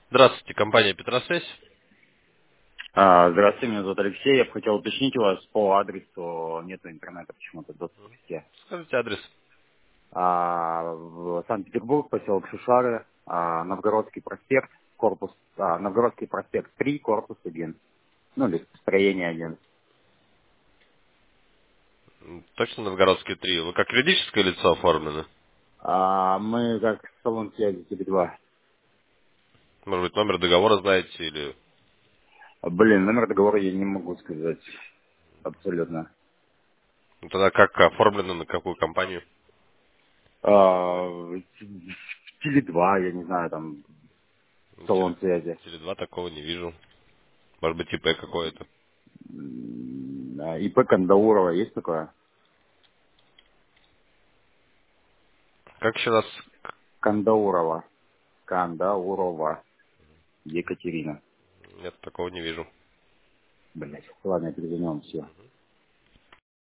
Здравствуйте, компания Петросвязь. Здравствуйте, меня зовут Алексей. Я бы хотел уточнить у вас по адресу, нету интернета почему-то, доступа в сети. Скажите адрес. В Санкт-Петербург, поселок Шишары, Новгородский проспект, Новгородский проспект 3, корпус 1. Ну, или строение 1. Точно Новгородские 3. Вы как юридическое лицо оформлены? Мы как салон связи Теле2. Может быть, номер договора знаете или... Блин, номер договора я не могу сказать абсолютно. Ну, тогда как оформлено, на какую компанию? Теле2, я не знаю, там, салон связи. Теле2 такого не вижу. Может быть, ИП какое-то. ИП Кандаурова есть такое? Как еще раз? Кандаурова. Кандаурова. Екатерина. Нет, такого не вижу. Блять. Ладно, я перезвоню вам, все.